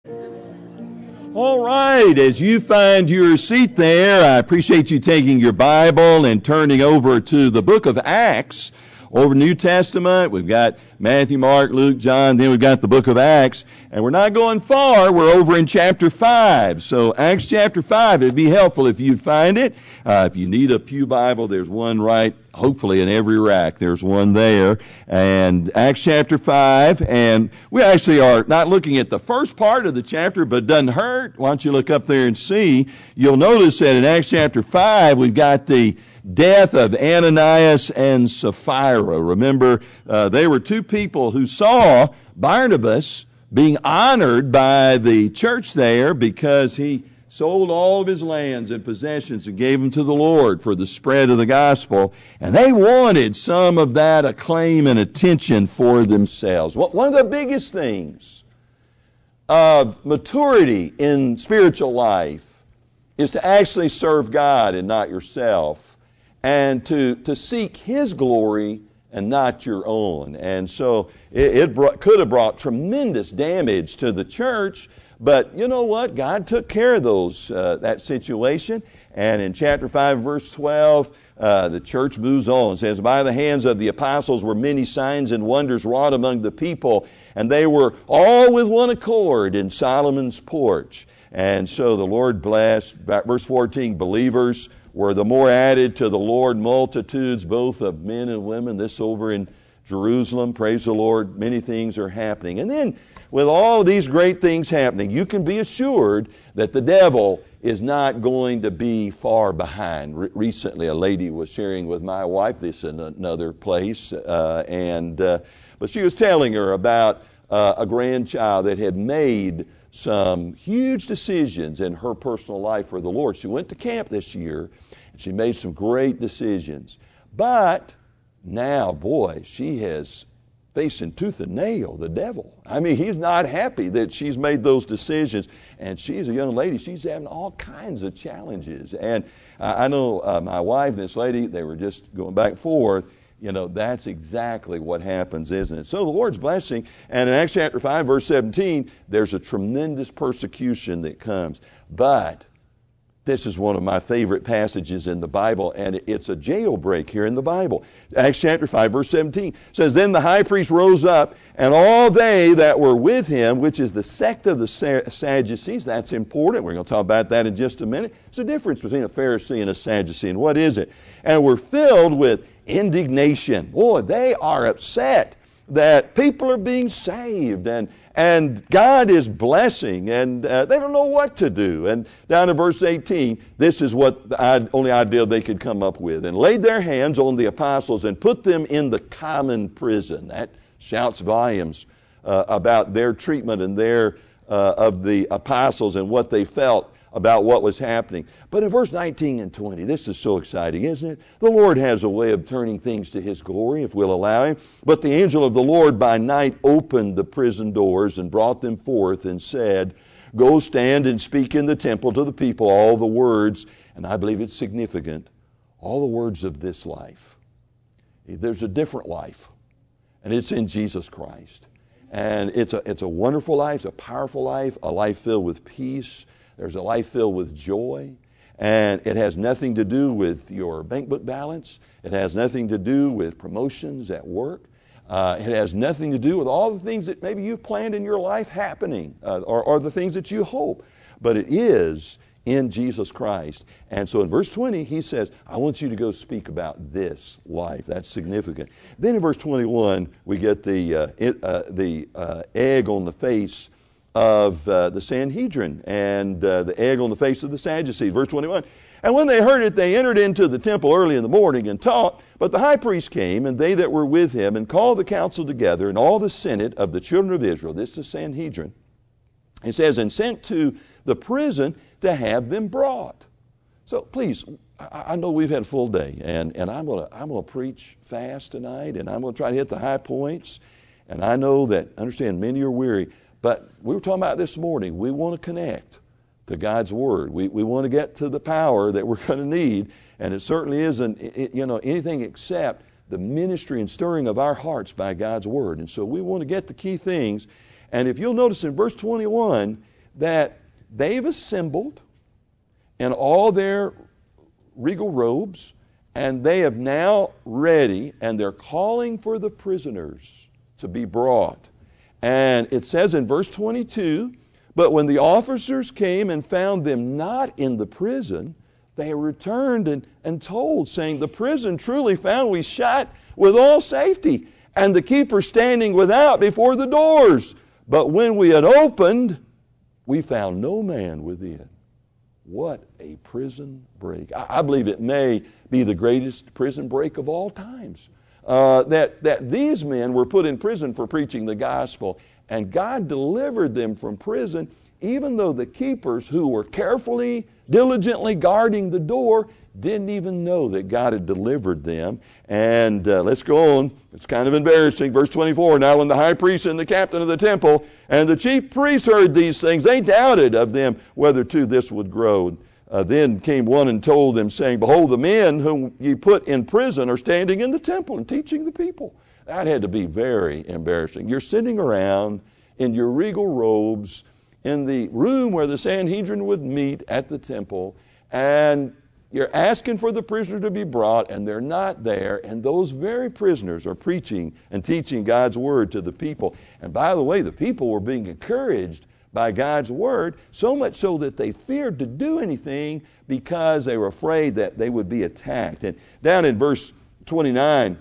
All right, as you find your seat there, I appreciate you taking your Bible and turning over to the book of Acts. Over New Testament, we've got Matthew, Mark, Luke, John, then we've got the book of Acts. And we're not going far, we're over in chapter 5. So Acts chapter 5, it'd be helpful if you'd find it. If you need a pew Bible, there's one right, hopefully in every rack, there's one there. And Acts chapter 5, and we actually are not looking at the first part of the chapter, but it doesn't hurt. Why don't you look up there and see. You'll notice that in Acts chapter 5, we've got the death of Ananias and Sapphira. Remember, they were two people who saw Barnabas being honored by the church there because he sold all of his lands and possessions and gave them to the Lord for the spread of the gospel. And they wanted some of that acclaim and attention for themselves. One of the biggest things of maturity in spiritual life is to actually serve God and not yourself, and to seek His glory and not your own. And so it could have brought tremendous damage to the church, but you know what? God took care of that situation. And in chapter 5, verse 12, the church moves on. It says, by the hands of the apostles were many signs and wonders wrought among the people, and they were all with one accord in Solomon's porch. And so the Lord blessed. Verse 14, believers were the more added to the Lord, multitudes both of men and women. This over in Jerusalem, praise the Lord, many things are happening. And then with all of these great things happening, you can be assured that the devil is not going to be far behind. Recently a lady was sharing with my wife this in another place, but she was telling her about a grandchild that had made some huge decisions in her personal life for the Lord. She went to camp this year, and she made some great decisions. But now, boy, she has facing tooth and nail the devil. I mean, he's not happy that she's made those decisions. And she's a young lady. She's having all kinds of challenges. And I know my wife and this lady, they were just going back and forth. You know, that's exactly what happens, isn't it? So the Lord's blessing, and in Acts chapter 5, verse 17, there's a tremendous persecution that comes. But this is one of my favorite passages in the Bible, and it's a jailbreak here in the Bible. Acts chapter 5, verse 17 says, then the high priest rose up, and all they that were with him, which is the sect of the Sadducees, that's important. We're going to talk about that in just a minute. There's a difference between a Pharisee and a Sadducee, and what is it? And were filled with indignation. Boy, they are upset that people are being saved and God is blessing, and they don't know what to do. And down in verse 18, this is what the only idea they could come up with. And laid their hands on the apostles and put them in the common prison. That shouts volumes about their treatment and of the apostles and what they felt about what was happening. But in verse 19 and 20, this is so exciting, isn't it? The Lord has a way of turning things to His glory if we'll allow Him. But the angel of the Lord by night opened the prison doors and brought them forth and said, go stand and speak in the temple to the people all the words, and I believe it's significant, all the words of this life. There's a different life, and it's in Jesus Christ. And it's a wonderful life, it's a powerful life, a life filled with peace. There's a life filled with joy, and it has nothing to do with your bank book balance. It has nothing to do with promotions at work. It has nothing to do with all the things that maybe you've planned in your life happening, or the things that you hope. But it is in Jesus Christ. And so in verse 20, he says, I want you to go speak about this life. That's significant. Then in verse 21, we get the egg on the face of the Sanhedrin and the egg on the face of the Sadducees. Verse 21, and when they heard it, they entered into the temple early in the morning and taught. But the high priest came, and they that were with him, and called the council together, and all the senate of the children of Israel, this is Sanhedrin, it says, and sent to the prison to have them brought. So please, I know we've had a full day, and I'm gonna preach fast tonight, and I'm gonna try to hit the high points. And I know that, understand, many are weary. But we were talking about this morning, we want to connect to God's Word. We want to get to the power that we're going to need, and it certainly isn't anything except the ministry and stirring of our hearts by God's Word. And so we want to get the key things. And if you'll notice in verse 21, that they've assembled in all their regal robes, and they have now ready, and they're calling for the prisoners to be brought. And it says in verse 22, but when the officers came and found them not in the prison, they returned and told, saying, the prison truly found we shut with all safety, and the keeper standing without before the doors. But when we had opened, we found no man within. What a prison break. I believe it may be the greatest prison break of all times. That these men were put in prison for preaching the gospel, and God delivered them from prison, even though the keepers who were carefully, diligently guarding the door didn't even know that God had delivered them. And let's go on. It's kind of embarrassing. Verse 24, now when the high priest and the captain of the temple and the chief priests heard these things, they doubted of them whether to this would grow. Then came one and told them, saying, behold, the men whom ye put in prison are standing in the temple and teaching the people. That had to be very embarrassing. You're sitting around in your regal robes in the room where the Sanhedrin would meet at the temple, and you're asking for the prisoner to be brought, and they're not there, and those very prisoners are preaching and teaching God's word to the people. And by the way, the people were being encouraged by God's word, so much so that they feared to do anything because they were afraid that they would be attacked. And down in verse 29,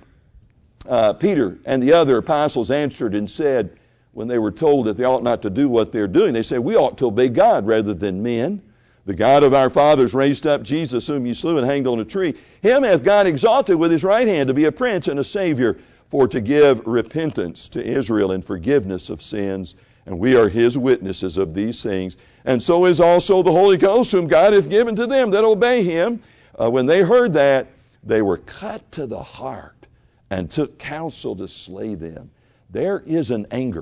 Peter and the other apostles answered and said, when they were told that they ought not to do what they're doing, they said, we ought to obey God rather than men. The God of our fathers raised up Jesus, whom you slew and hanged on a tree. Him hath God exalted with his right hand to be a prince and a savior, for to give repentance to Israel and forgiveness of sins. And we are his witnesses of these things. And so is also the Holy Ghost, whom God hath given to them that obey him. When they heard that, they were cut to the heart and took counsel to slay them. There is an anger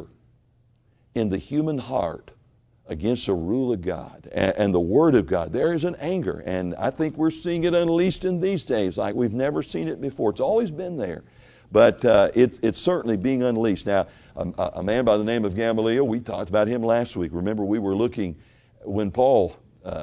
in the human heart against the rule of God and the Word of God. There is an anger, and I think we're seeing it unleashed in these days like we've never seen it before. It's always been there, but it's certainly being unleashed. Now, a man by the name of Gamaliel, we talked about him last week. Remember, we were looking when Paul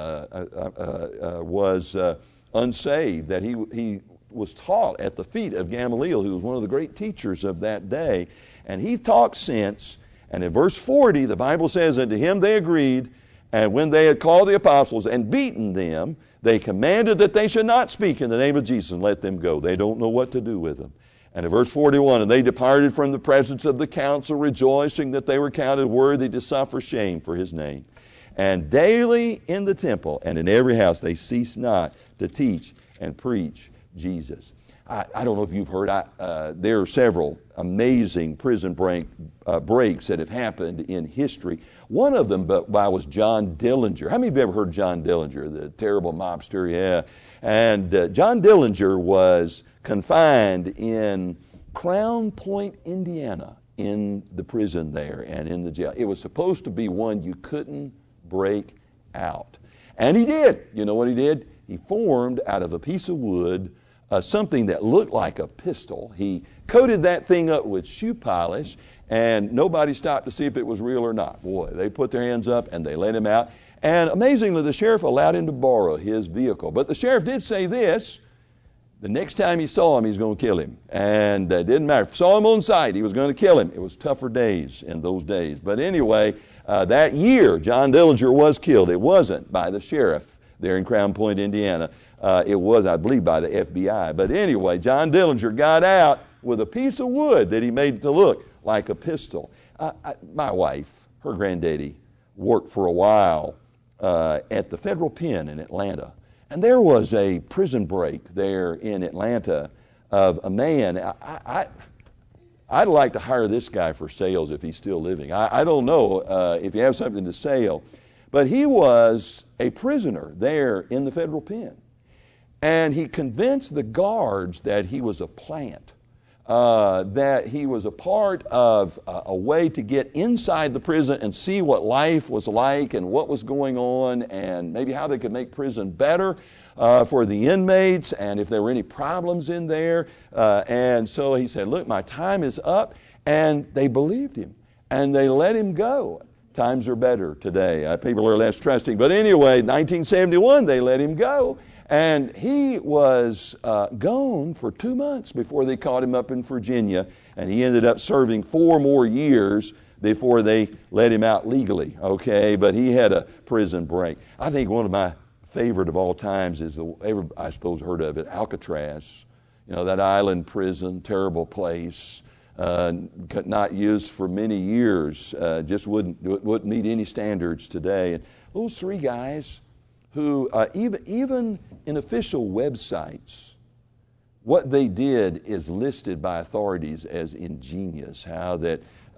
was unsaved, that he was taught at the feet of Gamaliel, who was one of the great teachers of that day, and he talked sense. And in verse 40, the Bible says, and to him they agreed, and when they had called the apostles and beaten them, they commanded that they should not speak in the name of Jesus and let them go. They don't know what to do with them. And in verse 41, and they departed from the presence of the council, rejoicing that they were counted worthy to suffer shame for his name. And daily in the temple and in every house they ceased not to teach and preach Jesus. I don't know if you've heard, there are several amazing prison breaks that have happened in history. One of them was John Dillinger. How many of you ever heard John Dillinger, the terrible mobster? Yeah. And John Dillinger was confined in Crown Point, Indiana, in the prison there and in the jail. It was supposed to be one you couldn't break out. And he did. You know what he did? He formed out of a piece of wood something that looked like a pistol. He coated that thing up with shoe polish, and nobody stopped to see if it was real or not. Boy, they put their hands up and they let him out. And amazingly, the sheriff allowed him to borrow his vehicle. But the sheriff did say this: the next time he saw him, he's going to kill him. And it didn't matter. If he saw him on sight, he was going to kill him. It was tougher days in those days. But anyway, that year, John Dillinger was killed. It wasn't by the sheriff there in Crown Point, Indiana. It was, I believe, by the FBI. But anyway, John Dillinger got out with a piece of wood that he made to look like a pistol. My wife, her granddaddy, worked for a while at the federal pen in Atlanta. And there was a prison break there in Atlanta of a man. I'd like to hire this guy for sales if he's still living. I don't know if you have something to sell. But he was a prisoner there in the federal pen. And he convinced the guards that he was a plant, that he was a part of a way to get inside the prison and see what life was like and what was going on and maybe how they could make prison better for the inmates and if there were any problems in there. And so he said, look, my time is up. And they believed him and they let him go. Times are better today. People are less trusting. But anyway, 1971, they let him go. And he was gone for 2 months before they caught him up in Virginia. And he ended up serving 4 more years before they let him out legally. Okay, but he had a prison break. I think one of my favorite of all times is, I suppose heard of it, Alcatraz. You know, that island prison, terrible place. Not used for many years, just wouldn't meet any standards today. And those 3 guys who, even in official websites, what they did is listed by authorities as ingenious. How that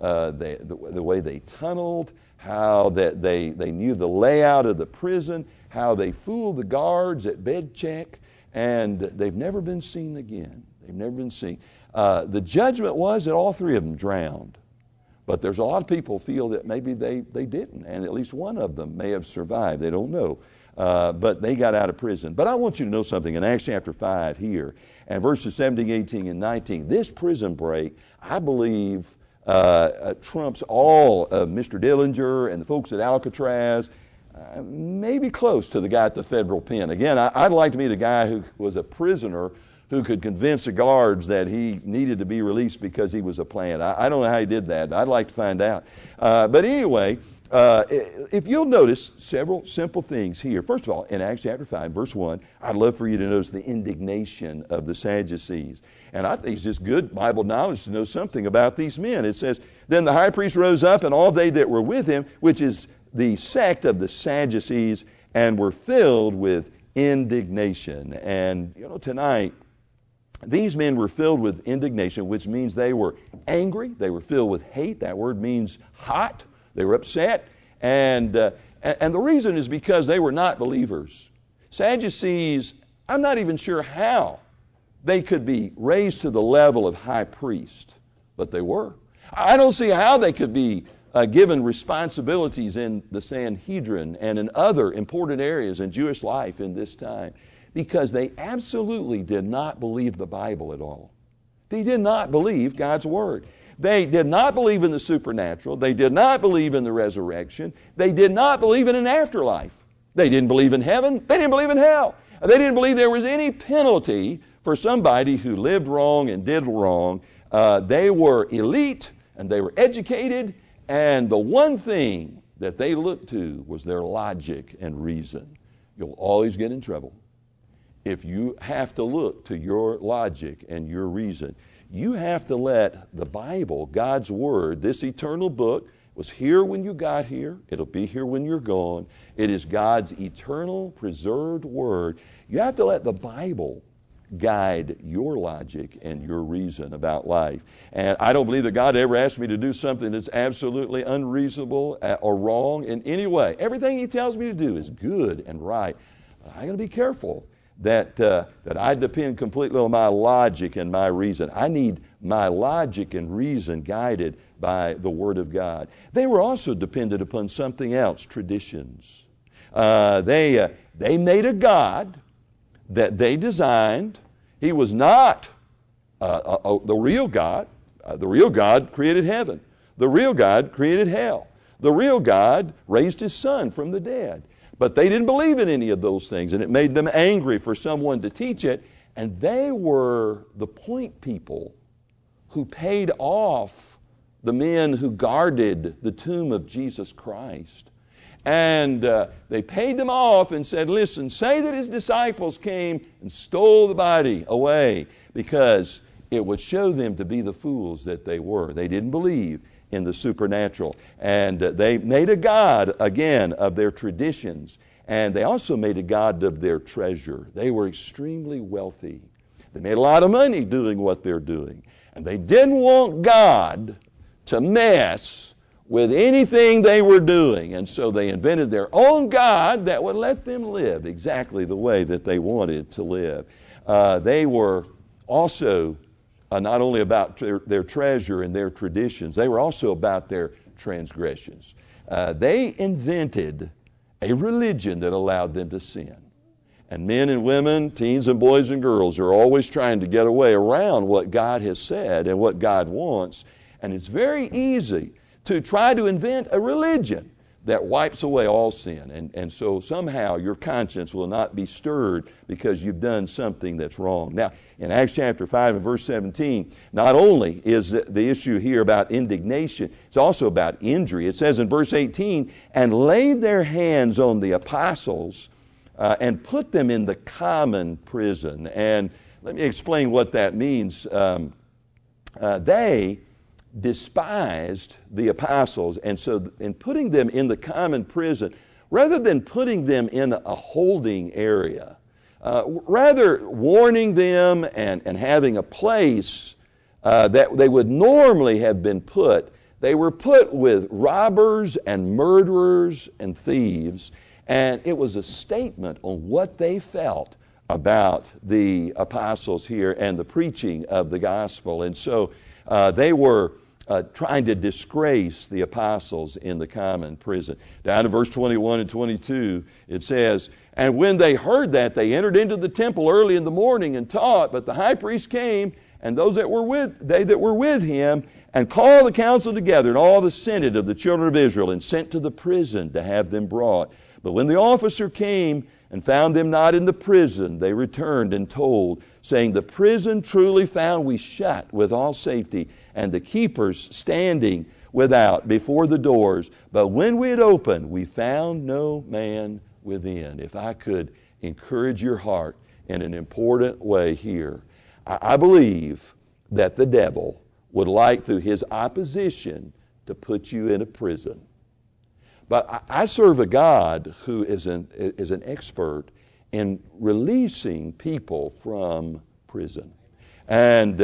the way they tunneled, how that they knew the layout of the prison, how they fooled the guards at bed check, and they've never been seen again. They've never been seen. The judgment was that all 3 of them drowned. But there's a lot of people feel that maybe they didn't, and at least one of them may have survived. They don't know. But they got out of prison. But I want you to know something in Acts chapter 5 here, and verses 17, 18, and 19. This prison break, I believe, trumps all of Mr. Dillinger and the folks at Alcatraz, maybe close to the guy at the federal pen. Again, I'd like to meet a guy who was a prisoner who could convince the guards that he needed to be released because he was a plant. I don't know how he did that. I'd like to find out. But anyway, if you'll notice several simple things here. First of all, in Acts chapter 5, verse 1, I'd love for you to notice the indignation of the Sadducees. And I think it's just good Bible knowledge to know something about these men. It says, then the high priest rose up, and all they that were with him, which is the sect of the Sadducees, and were filled with indignation. And, you know, tonight, these men were filled with indignation, which means they were angry. They were filled with hate. That word means hot. They were upset. And the reason is because they were not believers. Sadducees, I'm not even sure how they could be raised to the level of high priest, but they were. I don't see how they could be given responsibilities in the Sanhedrin and in other important areas in Jewish life in this time, because they absolutely did not believe the Bible at all. They did not believe God's Word. They did not believe in the supernatural. They did not believe in the resurrection. They did not believe in an afterlife. They didn't believe in heaven. They didn't believe in hell. They didn't believe there was any penalty for somebody who lived wrong and did wrong. They were elite and they were educated, and the one thing that they looked to was their logic and reason. You'll always get in trouble if you have to look to your logic and your reason. You have to let the Bible, God's Word, this eternal book, was here when you got here. It'll be here when you're gone. It is God's eternal, preserved Word. You have to let the Bible guide your logic and your reason about life. And I don't believe that God ever asked me to do something that's absolutely unreasonable or wrong in any way. Everything He tells me to do is good and right. I got to be careful that I depend completely on my logic and my reason. I need my logic and reason guided by the Word of God. They were also dependent upon something else, traditions. They made a God that they designed. He was not the real God. The real God created heaven. The real God created hell. The real God raised His Son from the dead. But they didn't believe in any of those things, and it made them angry for someone to teach it. And they were the point people who paid off the men who guarded the tomb of Jesus Christ. And they paid them off and said, listen, say that His disciples came and stole the body away, because it would show them to be the fools that they were. They didn't believe in the supernatural. And they made a god, again, of their traditions. And they also made a god of their treasure. They were extremely wealthy. They made a lot of money doing what they're doing. And they didn't want God to mess with anything they were doing. And so they invented their own god that would let them live exactly the way that they wanted to live. They were also not only about their treasure and their traditions, they were also about their transgressions. They invented a religion that allowed them to sin. And men and women, teens and boys and girls are always trying to get away around what God has said and what God wants. And it's very easy to try to invent a religion that wipes away all sin. And so somehow your conscience will not be stirred because you've done something that's wrong. Now, in Acts chapter 5 and verse 17, not only is the issue here about indignation, it's also about injury. It says in verse 18, and laid their hands on the apostles and put them in the common prison. And let me explain what that means. They despised the apostles, and so in putting them in the common prison, rather than putting them in a holding area, rather warning them and having a place that they would normally have been put, they were put with robbers and murderers and thieves, and it was a statement on what they felt about the apostles here and the preaching of the gospel. And so they were trying to disgrace the apostles in the common prison. Down to verse 21 and 22, it says, and when they heard that, they entered into the temple early in the morning and taught, but the high priest came, and they that were with him, and called the council together, and all the senate of the children of Israel, and sent to the prison to have them brought. But when the officer came and found them not in the prison, they returned and told, saying, the prison truly found we shut with all safety, and the keepers standing without before the doors. But when we had opened, we found no man within. If I could encourage your heart in an important way here, I believe that the devil would like, through his opposition, to put you in a prison. But I serve a God who is an expert in releasing people from prison. And,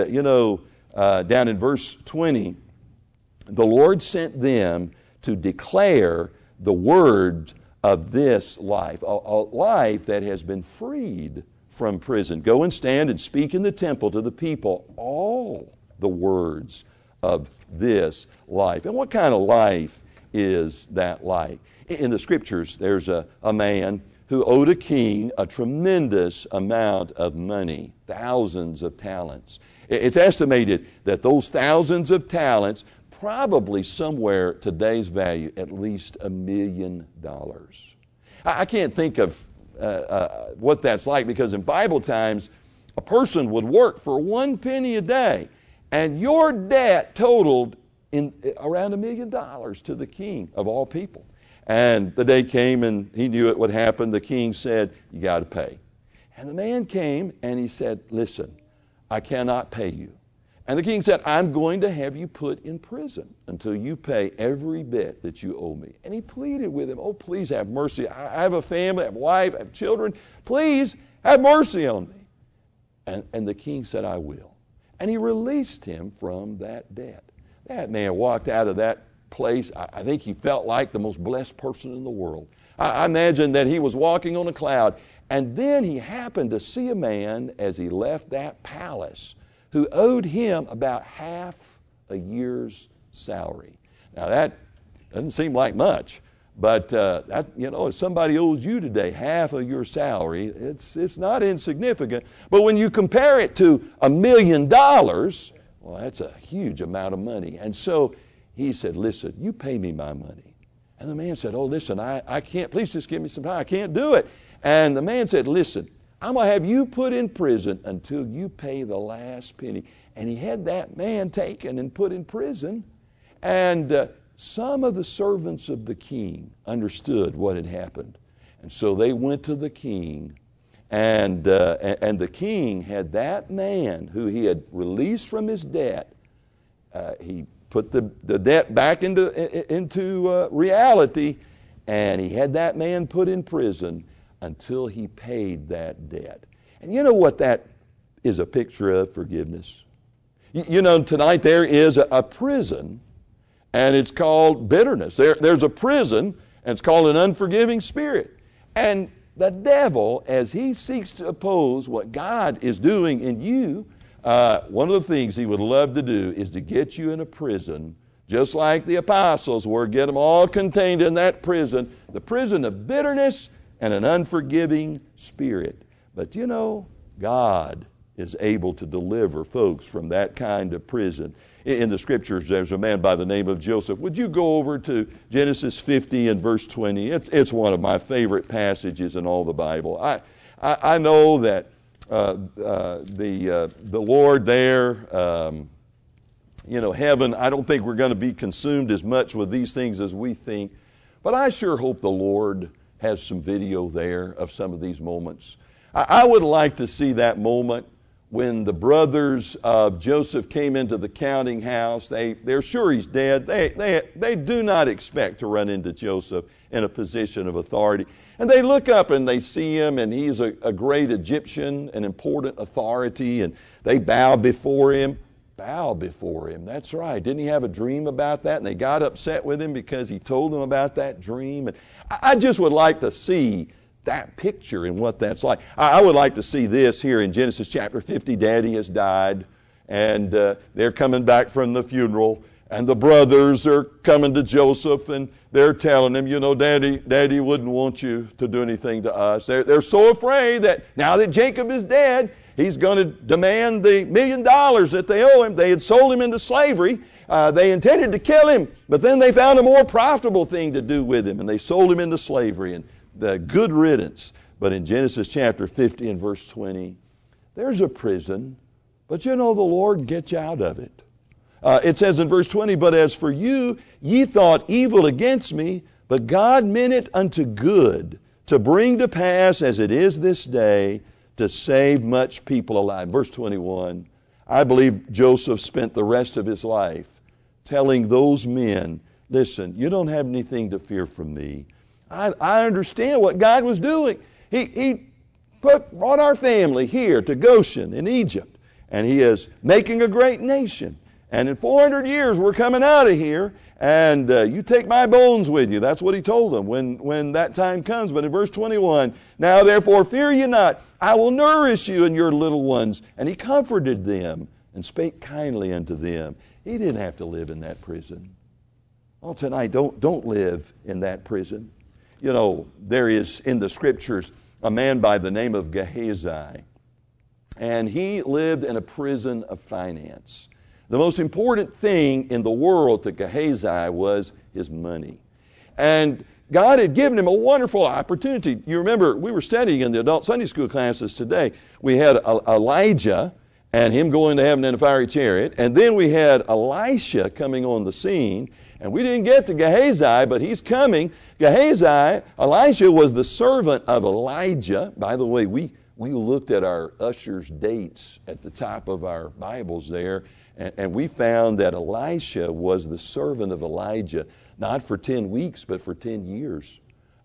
down in verse 20, the Lord sent them to declare the words of this life, a life that has been freed from prison. Go and stand and speak in the temple to the people all the words of this life. And what kind of life is that like? In the Scriptures, there's a man who owed a king a tremendous amount of money, thousands of talents. It's estimated that those thousands of talents, probably somewhere today's value, at least $1 million. I can't think of what that's like, because in Bible times, a person would work for 1 penny a day, and your debt totaled around $1 million to the king of all people. And the day came and he knew it would happen. The king said, you got to pay. And the man came and he said, listen, I cannot pay you. And the king said, I'm going to have you put in prison until you pay every bit that you owe me. And he pleaded with him, oh, please have mercy. I have a family, I have a wife, I have children. Please have mercy on me. And the king said, I will. And he released him from that debt. That man walked out of that place. I think he felt like the most blessed person in the world. I imagine that he was walking on a cloud, and then he happened to see a man as he left that palace who owed him about half a year's salary. Now that doesn't seem like much, but if somebody owes you today half of your salary, it's not insignificant. But when you compare it to $1 million, well, that's a huge amount of money. And so he said, listen, you pay me my money. And the man said, oh, listen, I can't, please just give me some time. I can't do it. And the man said, listen, I'm going to have you put in prison until you pay the last penny. And he had that man taken and put in prison. And some of the servants of the king understood what had happened. And so they went to the king. And the king had that man who he had released from his debt. He put the debt back into reality, and he had that man put in prison until he paid that debt. And you know what that is a picture of? Forgiveness. Tonight there is a prison, and it's called bitterness. There's a prison, and it's called an unforgiving spirit. And the devil, as he seeks to oppose what God is doing in you, one of the things he would love to do is to get you in a prison, just like the apostles were, get them all contained in that prison, the prison of bitterness and an unforgiving spirit. But God is able to deliver folks from that kind of prison. In the scriptures, there's a man by the name of Joseph. Would you go over to Genesis 50 and verse 20? It's one of my favorite passages in all the Bible. I know that the Lord there, heaven, I don't think we're going to be consumed as much with these things as we think. But I sure hope the Lord has some video there of some of these moments. I would like to see that moment when the brothers of Joseph came into the counting house. They're sure he's dead. They do not expect to run into Joseph in a position of authority. And they look up and they see him, and he's a great Egyptian, an important authority, and they bow before him. Bow before him. That's right. Didn't he have a dream about that? And they got upset with him because he told them about that dream. And I just would like to see that picture and what that's like. I would like to see this here in Genesis chapter 50. Daddy has died, and they're coming back from the funeral, and the brothers are coming to Joseph, and they're telling him, Daddy wouldn't want you to do anything to us. They're so afraid that now that Jacob is dead, he's going to demand the $1 million that they owe him. They had sold him into slavery. They intended to kill him, but then they found a more profitable thing to do with him, and they sold him into slavery. And the good riddance. But in Genesis chapter 50 and verse 20, there's a prison, but the Lord gets you out of it. It says in verse 20, but as for you, ye thought evil against me, but God meant it unto good, to bring to pass as it is this day, to save much people alive. Verse 21, I believe Joseph spent the rest of his life telling those men, listen, you don't have anything to fear from me. I understand what God was doing. He brought our family here to Goshen in Egypt, and He is making a great nation. And in 400 years, we're coming out of here, and you take my bones with you. That's what He told them when that time comes. But in verse 21, now therefore fear ye not, I will nourish you and your little ones. And He comforted them and spake kindly unto them. He didn't have to live in that prison. Oh, tonight, don't live in that prison. There is in the scriptures a man by the name of Gehazi, and he lived in a prison of finance. The most important thing in the world to Gehazi was his money. And God had given him a wonderful opportunity. You remember, we were studying in the adult Sunday school classes today. We had Elijah and him going to heaven in a fiery chariot, and then we had Elisha coming on the scene. And we didn't get to Gehazi, but he's coming. Elisha was the servant of Elijah. By the way, we looked at our usher's dates at the top of our Bibles there, and we found that Elisha was the servant of Elijah, not for 10 weeks, but for 10 years.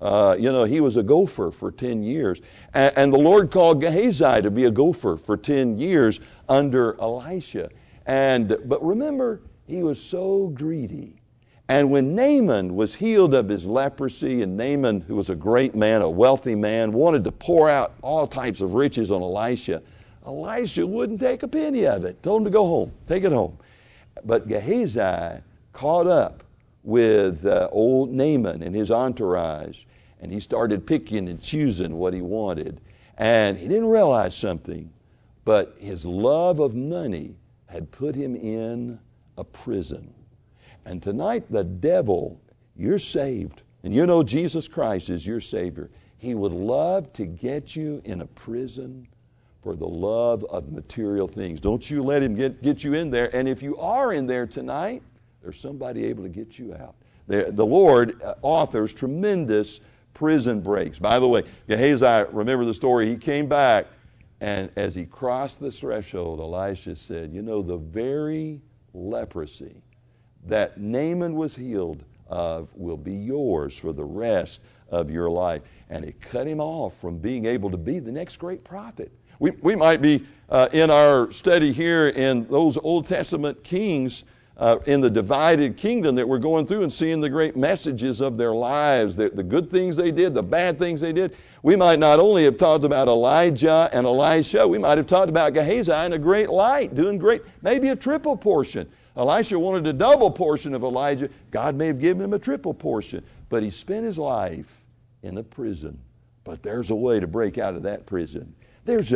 He was a gopher for 10 years. And the Lord called Gehazi to be a gopher for 10 years under Elisha. But remember, he was so greedy. And when Naaman was healed of his leprosy, and Naaman, who was a great man, a wealthy man, wanted to pour out all types of riches on Elisha wouldn't take a penny of it. Told him to go home, take it home. But Gehazi caught up with old Naaman and his entourage, and he started picking and choosing what he wanted. And he didn't realize something, but his love of money had put him in a prison. And tonight, the devil, you're saved, and Jesus Christ is your Savior. He would love to get you in a prison for the love of material things. Don't you let him get you in there. And if you are in there tonight, there's somebody able to get you out. The Lord authors tremendous prison breaks. By the way, Gehazi, remember the story, he came back, and as he crossed the threshold, Elisha said, the very leprosy that Naaman was healed of will be yours for the rest of your life. And it cut him off from being able to be the next great prophet. We might be in our study here in those Old Testament kings in the divided kingdom that we're going through and seeing the great messages of their lives, the good things they did, the bad things they did. We might not only have talked about Elijah and Elisha, we might have talked about Gehazi and a great light, doing great, maybe a triple portion. Elisha wanted a double portion of Elijah. God may have given him a triple portion, but he spent his life in a prison. But there's a way to break out of that prison. There's a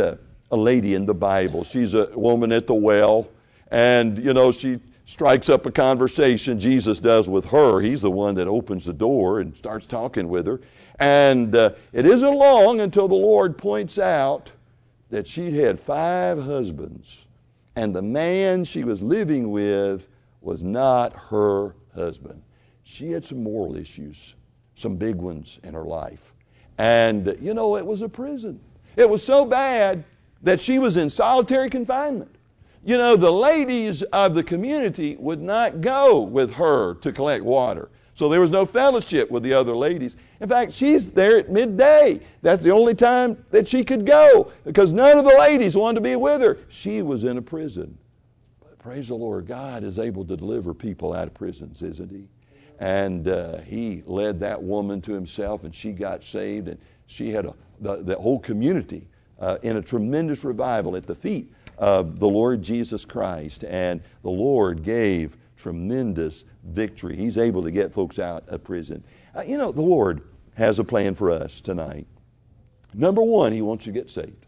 a lady in the Bible. She's a woman at the well, and, she strikes up a conversation. Jesus does with her. He's the one that opens the door and starts talking with her. And it isn't long until the Lord points out that she'd had 5 husbands, and the man she was living with was not her husband. She had some moral issues, some big ones in her life. And, it was a prison. It was so bad that she was in solitary confinement. The ladies of the community would not go with her to collect water. So there was no fellowship with the other ladies. In fact, she's there at midday. That's the only time that she could go because none of the ladies wanted to be with her. She was in a prison. But praise the Lord, God is able to deliver people out of prisons, isn't He? And He led that woman to Himself, and she got saved, and she had the whole community in a tremendous revival at the feet of the Lord Jesus Christ. And the Lord gave tremendous victory. He's able to get folks out of prison. The Lord has a plan for us tonight. Number one, He wants you to get saved.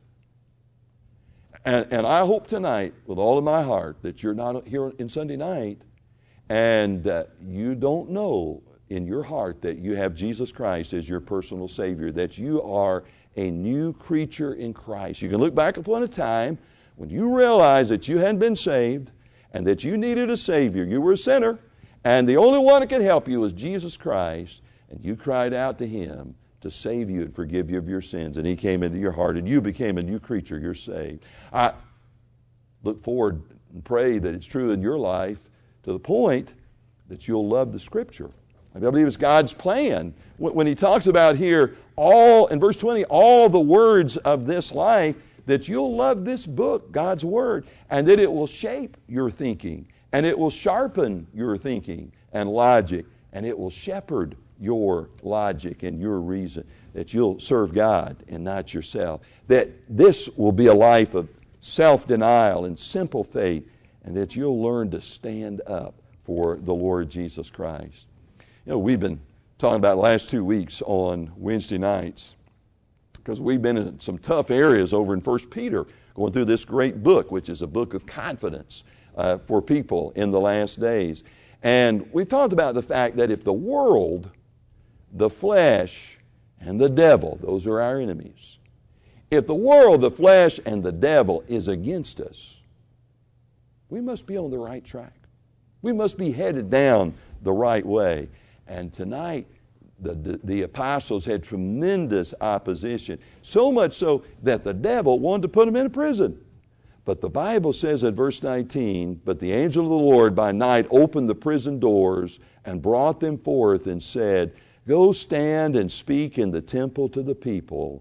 And I hope tonight, with all of my heart, that you're not here in Sunday night and you don't know in your heart that you have Jesus Christ as your personal Savior, that you are a new creature in Christ. You can look back upon a time when you realized that you hadn't been saved and that you needed a Savior. You were a sinner, and the only one that could help you was Jesus Christ, and you cried out to Him to save you and forgive you of your sins, and He came into your heart, and you became a new creature. You're saved. I look forward and pray that it's true in your life to the point that you'll love the Scripture. I believe it's God's plan. When He talks about here, in verse 20, all the words of this life, that you'll love this book, God's Word, and that it will shape your thinking, and it will sharpen your thinking and logic, and it will shepherd your logic and your reason, that you'll serve God and not yourself, that this will be a life of self-denial and simple faith, and that you'll learn to stand up for the Lord Jesus Christ. We've been talking about the last 2 weeks on Wednesday nights because we've been in some tough areas over in 1 Peter, going through this great book, which is a book of confidence for people in the last days. And we've talked about the fact that if the world, the flesh, and the devil, those are our enemies, if the world, the flesh, and the devil is against us, we must be on the right track. We must be headed down the right way. And tonight, the apostles had tremendous opposition, so much so that the devil wanted to put them in a prison. But the Bible says in verse 19, "But the angel of the Lord by night opened the prison doors and brought them forth and said, 'Go stand and speak in the temple to the people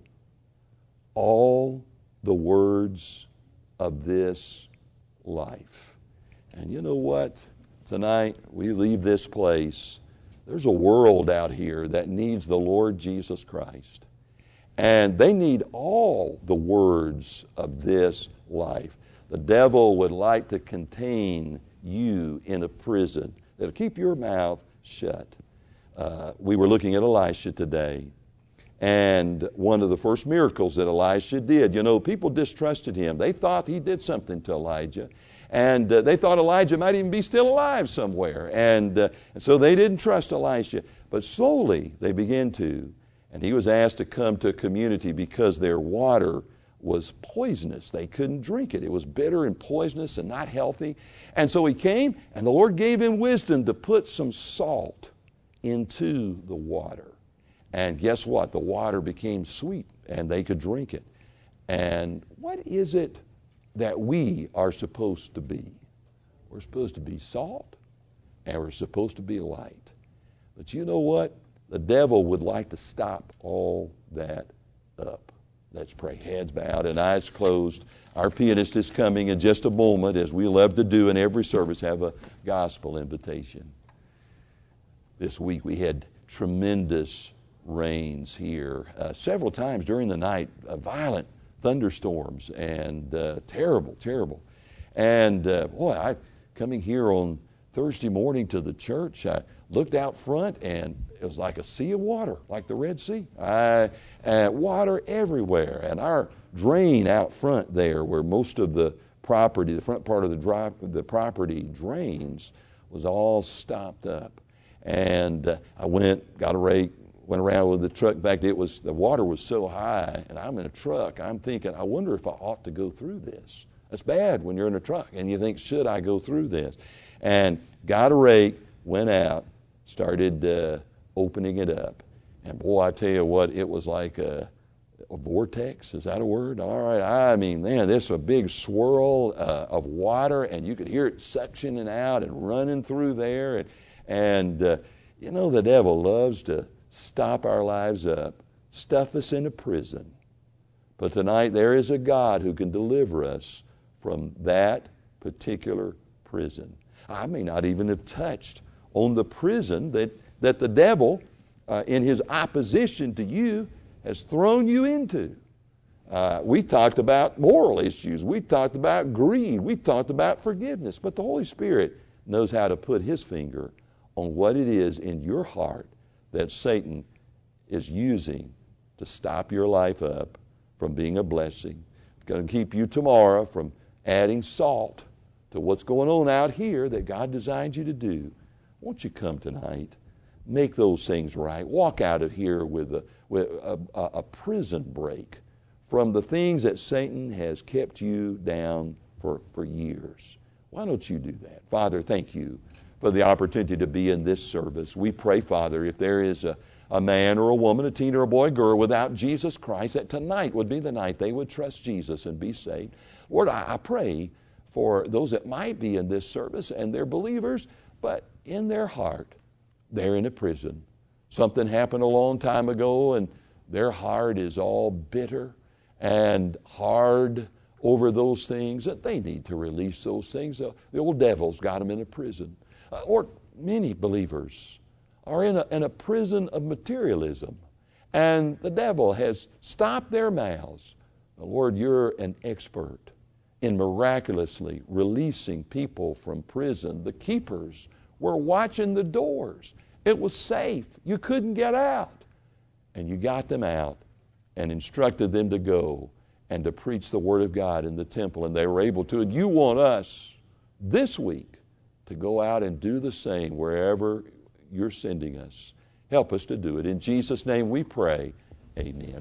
all the words of this life.'" And you know what? Tonight we leave this place. There's a world out here that needs the Lord Jesus Christ. And they need all the words of this life. The devil would like to contain you in a prison that'll keep your mouth shut. We were looking at Elisha today. And one of the first miracles that Elisha did, people distrusted him. They thought he did something to Elijah. And they thought Elijah might even be still alive somewhere. And so they didn't trust Elisha. But slowly they began to. And he was asked to come to a community because their water was poisonous. They couldn't drink it. It was bitter and poisonous and not healthy. And so he came, and the Lord gave him wisdom to put some salt into the water. And guess what? The water became sweet, and they could drink it. And what is it that we are supposed to be? We're supposed to be salt, and we're supposed to be light. But you know what? The devil would like to stop all that up. Let's pray. Heads bowed and eyes closed. Our pianist is coming in just a moment, as we love to do in every service, have a gospel invitation. This week we had tremendous rains here. Several times during the night, violent thunderstorms, and terrible. And coming here on Thursday morning to the church, I looked out front, and it was like a sea of water, like the Red Sea. Water everywhere. And our drain out front there, where most of the property, the front part of the property drains, was all stopped up. And I got a rake, went around with the truck. In fact, the water was so high, and I'm in a truck. I'm thinking, I wonder if I ought to go through this. It's bad when you're in a truck, and you think, should I go through this? And got a rake, went out, started opening it up. And boy, I tell you what, it was like a vortex. Is that a word? All right. I mean, man, this was a big swirl of water, and you could hear it suctioning out and running through there. And you know, the devil loves to stop our lives up, stuff us into prison. But tonight there is a God who can deliver us from that particular prison. I may not even have touched on the prison that the devil, in his opposition to you, has thrown you into. We talked about moral issues. We talked about greed. We talked about forgiveness. But the Holy Spirit knows how to put His finger on what it is in your heart that Satan is using to stop your life up from being a blessing. It's going to keep you tomorrow from adding salt to what's going on out here that God designed you to do. Won't you come tonight? Make those things right. Walk out of here with a prison break from the things that Satan has kept you down for years. Why don't you do that? Father, thank you for the opportunity to be in this service. We pray, Father, if there is a man or a woman, a teen or a boy, girl without Jesus Christ, that tonight would be the night they would trust Jesus and be saved. Lord, I pray for those that might be in this service and they're believers, but in their heart, they're in a prison. Something happened a long time ago and their heart is all bitter and hard over those things, that they need to release those things. The old devil's got them in a prison. Or many believers are in a prison of materialism, and the devil has stopped their mouths. Lord, you're an expert in miraculously releasing people from prison. The keepers were watching the doors. It was safe. You couldn't get out. And you got them out and instructed them to go and to preach the Word of God in the temple, and they were able to. And you want us this week to go out and do the same wherever you're sending us. Help us to do it. In Jesus' name we pray. Amen.